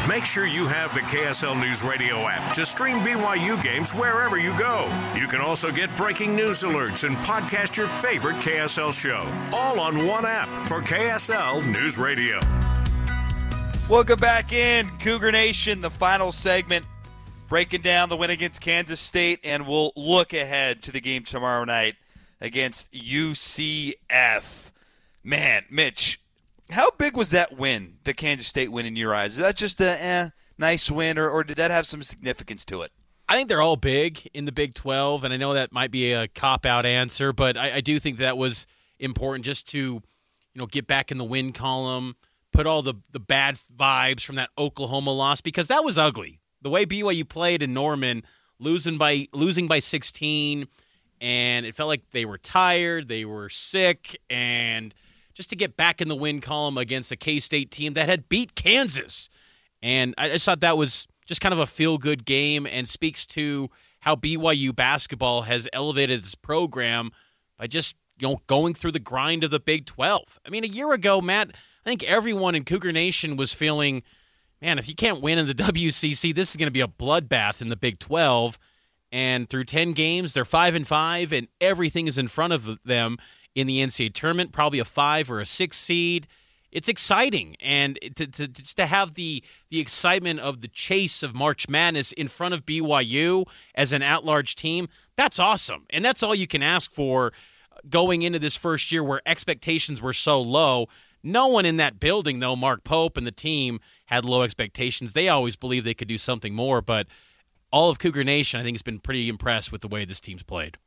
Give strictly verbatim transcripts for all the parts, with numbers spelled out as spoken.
Make sure you have the K S L News Radio app to stream B Y U games wherever you go. You can also get breaking news alerts and podcast your favorite K S L show, all on one app for K S L News Radio. Welcome back in, Cougar Nation, the final segment, breaking down the win against Kansas State, and we'll look ahead to the game tomorrow night against U C F. Man, Mitch, how big was that win, the Kansas State win, in your eyes? Is that just a eh, nice win, or, or did that have some significance to it? I think they're all big in the Big twelve, and I know that might be a cop-out answer, but I, I do think that was important just to, you know, get back in the win column, put all the, the bad vibes from that Oklahoma loss, because that was ugly. The way B Y U played in Norman, losing by losing by sixteen, and it felt like they were tired, they were sick, and just to get back in the win column against a K-State team that had beat Kansas. And I just thought that was just kind of a feel-good game and speaks to how B Y U basketball has elevated its program by just, you know, going through the grind of the Big twelve. I mean, a year ago, Matt, I think everyone in Cougar Nation was feeling, man, if you can't win in the W C C, this is going to be a bloodbath in the Big twelve. And through ten games, they're five and five, and everything is in front of them in the N C double A tournament, probably a five or a six seed. It's exciting, and to, to, just to have the the excitement of the chase of March Madness in front of B Y U as an at-large team, that's awesome. And that's all you can ask for going into this first year where expectations were so low. No one in that building, though, Mark Pope and the team, had low expectations. They always believed they could do something more, but all of Cougar Nation, I think, has been pretty impressed with the way this team's played.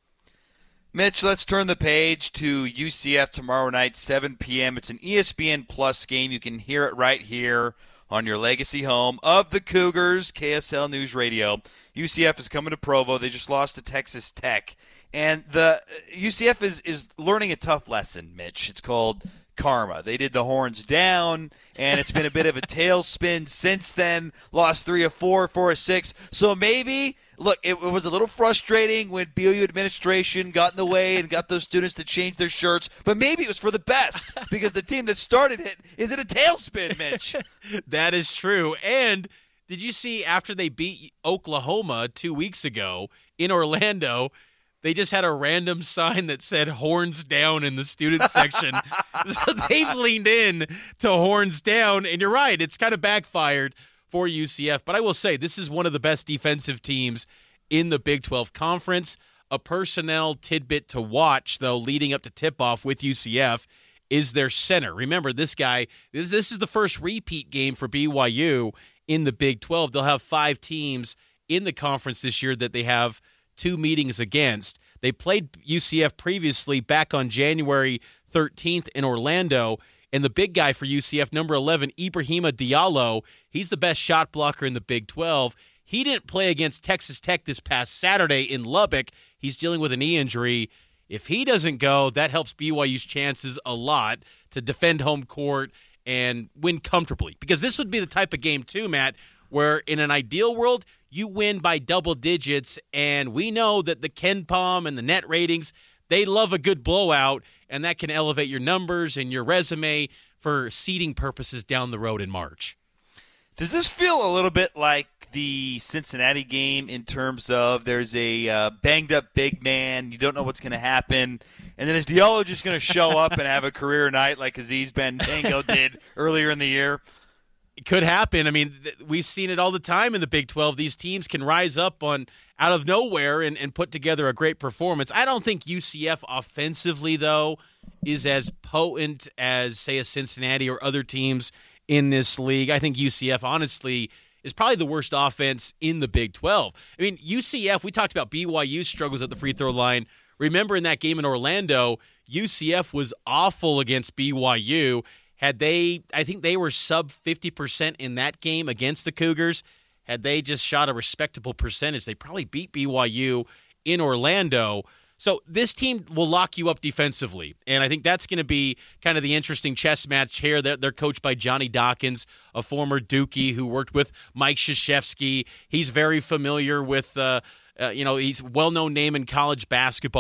Mitch, let's turn the page to U C F tomorrow night, seven p.m. It's an E S P N Plus game. You can hear it right here on your legacy home of the Cougars, K S L News Radio. U C F is coming to Provo. They just lost to Texas Tech. And the U C F is, is learning a tough lesson, Mitch. It's called karma. They did the horns down, and it's been a bit of a tailspin since then. Lost three of four, four of six. So maybe, look, it, it was a little frustrating when B Y U administration got in the way and got those students to change their shirts, but maybe it was for the best because the team that started it is in a tailspin, Mitch. That is true. And did you see after they beat Oklahoma two weeks ago in Orlando, they just had a random sign that said horns down in the student section. So they've leaned in to horns down, and you're right, it's kind of backfired for U C F. But I will say, this is one of the best defensive teams in the Big twelve Conference. A personnel tidbit to watch, though, leading up to tip-off with U C F is their center. Remember, this guy, this, this is the first repeat game for B Y U in the Big twelve. They'll have five teams in the conference this year that they have two meetings against. They played U C F previously back on January thirteenth in Orlando, and the big guy for U C F, number eleven, Ibrahima Diallo, he's the best shot blocker in the Big twelve. He didn't play against Texas Tech this past Saturday in Lubbock. He's dealing with a knee injury. If he doesn't go, that helps B Y U's chances a lot to defend home court and win comfortably. Because this would be the type of game, too, Matt, where in an ideal world, you win by double digits, and we know that the KenPom and the net ratings, they love a good blowout, and that can elevate your numbers and your resume for seeding purposes down the road in March. Does this feel a little bit like the Cincinnati game in terms of there's a uh, banged-up big man, you don't know what's going to happen, and then is Diallo just going to show up and have a career night like Aziz Bandango did earlier in the year? It could happen. I mean, th- we've seen it all the time in the Big twelve. These teams can rise up on out of nowhere and, and put together a great performance. I don't think U C F offensively, though, is as potent as, say, a Cincinnati or other teams in this league. I think U C F, honestly, is probably the worst offense in the Big twelve. I mean, U C F, we talked about B Y U struggles at the free throw line. Remember in that game in Orlando, U C F was awful against B Y U. Had they, I think they were sub fifty percent in that game against the Cougars. Had they just shot a respectable percentage, they probably beat B Y U in Orlando. So this team will lock you up defensively, and I think that's going to be kind of the interesting chess match here. They're, they're coached by Johnny Dawkins, a former Dookie who worked with Mike Krzyzewski. He's very familiar with, uh, uh, you know, he's a well-known name in college basketball.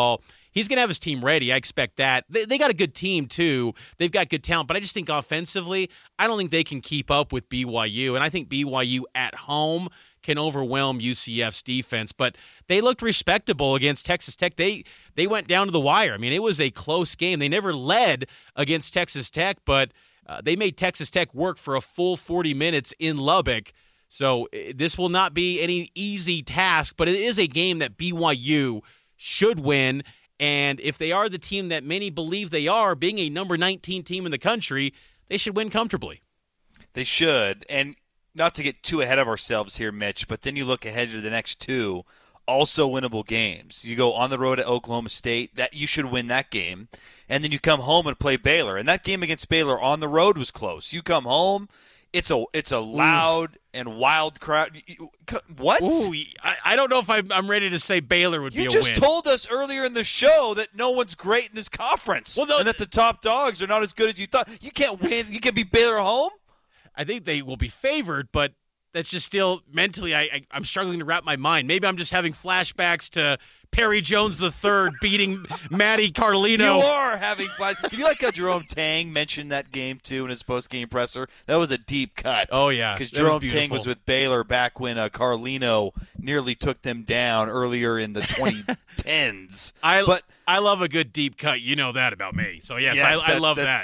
he's going to have his team ready. I expect that. They, they got a good team, too. They've got good talent. But I just think offensively, I don't think they can keep up with B Y U. And I think B Y U at home can overwhelm U C F's defense. But they looked respectable against Texas Tech. They they went down to the wire. I mean, it was a close game. They never led against Texas Tech, but uh, they made Texas Tech work for a full forty minutes in Lubbock. So this will not be any easy task, but it is a game that B Y U should win. And if they are the team that many believe they are, being a number nineteen team in the country, they should win comfortably. They should. And not to get too ahead of ourselves here, Mitch, but then you look ahead to the next two, also winnable games. You go on the road at Oklahoma State, that you should win that game. And then you come home and play Baylor. And that game against Baylor on the road was close. You come home, it's a it's a loud Ooh. and wild crowd. What? Ooh, I, I don't know if I'm, I'm ready to say Baylor would you be a win. You just told us earlier in the show that no one's great in this conference, well, and that the top dogs are not as good as you thought. You can't win. You can beat Baylor at home? I think they will be favored, but that's just still mentally I, I, I'm struggling to wrap my mind. Maybe I'm just having flashbacks to Perry Jones the third beating Matty Carlino. You are having flashbacks. You like how Jerome Tang mentioned that game, too, in his post-game presser? That was a deep cut. Oh, yeah. Because Jerome was Tang was with Baylor back when uh, Carlino nearly took them down earlier in the twenty tens. I, but, I love a good deep cut. You know that about me. So, yes, yes I, I love that.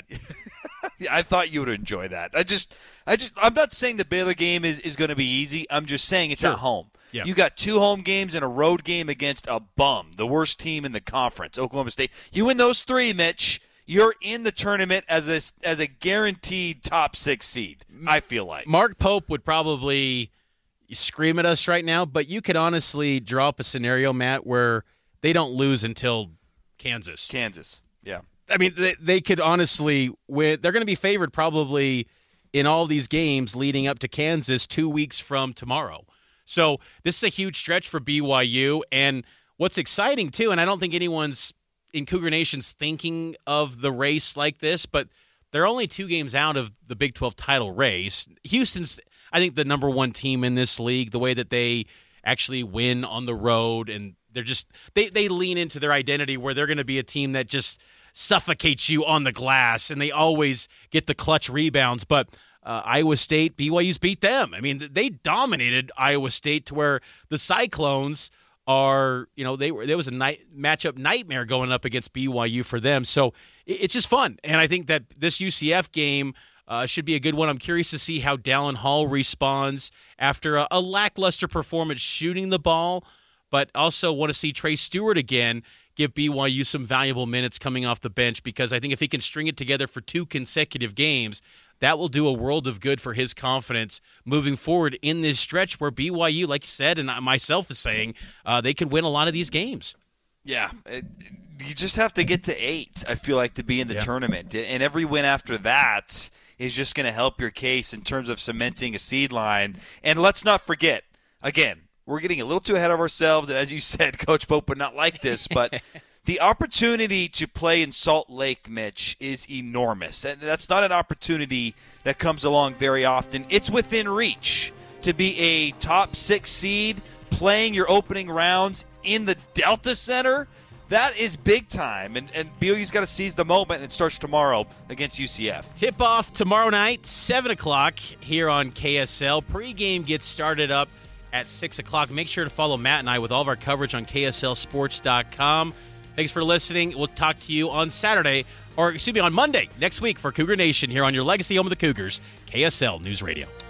I thought you would enjoy that. I just, I just, I'm not saying the Baylor game is, is going to be easy. I'm just saying it's sure. at home. Yeah. You got two home games and a road game against a bum, the worst team in the conference, Oklahoma State. You win those three, Mitch, you're in the tournament as a as a guaranteed top six seed. I feel like Mark Pope would probably scream at us right now, but you could honestly draw up a scenario, Matt, where they don't lose until Kansas. Kansas, yeah. I mean, they, they could honestly win. They're going to be favored probably in all these games leading up to Kansas two weeks from tomorrow. So this is a huge stretch for B Y U. And what's exciting, too, and I don't think anyone's in Cougar Nation's thinking of the race like this, but they're only two games out of the Big twelve title race. Houston's, I think, the number one team in this league, the way that they actually win on the road. And they're just they, – they lean into their identity where they're going to be a team that just – suffocates you on the glass, and they always get the clutch rebounds. But uh, Iowa State, B Y U's beat them. I mean, they dominated Iowa State to where the Cyclones are, you know, they were there was a night matchup nightmare going up against B Y U for them. So it, it's just fun, and I think that this U C F game uh, should be a good one. I'm curious to see how Dallin Hall responds after a, a lackluster performance shooting the ball, but also want to see Trey Stewart again give B Y U some valuable minutes coming off the bench, because I think if he can string it together for two consecutive games, that will do a world of good for his confidence moving forward in this stretch where B Y U, like you said, and myself is saying, uh, they could win a lot of these games. Yeah, it, you just have to get to eight, I feel like, to be in the yeah. tournament. And every win after that is just going to help your case in terms of cementing a seed line. And let's not forget, again, we're getting a little too ahead of ourselves, and as you said, Coach Pope would not like this, but the opportunity to play in Salt Lake, Mitch, is enormous. And that's not an opportunity that comes along very often. It's within reach to be a top six seed playing your opening rounds in the Delta Center. That is big time, and, and B Y U's got to seize the moment, and it starts tomorrow against U C F. Tip-off tomorrow night, seven o'clock here on K S L. Pre-game gets started up at six o'clock. Make sure to follow Matt and I with all of our coverage on K S L sports dot com. Thanks for listening. We'll talk to you on Saturday, or excuse me, on Monday next week for Cougar Nation here on your legacy home of the Cougars, K S L News Radio.